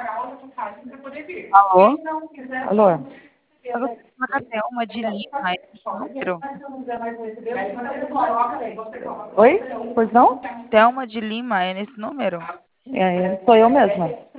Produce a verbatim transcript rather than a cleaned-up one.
Alô? Alô? Eu gostaria de falar com a Thelma de Lima, é esse número? Oi? Pois não? Thelma de Lima, é nesse número? É, sou eu mesma.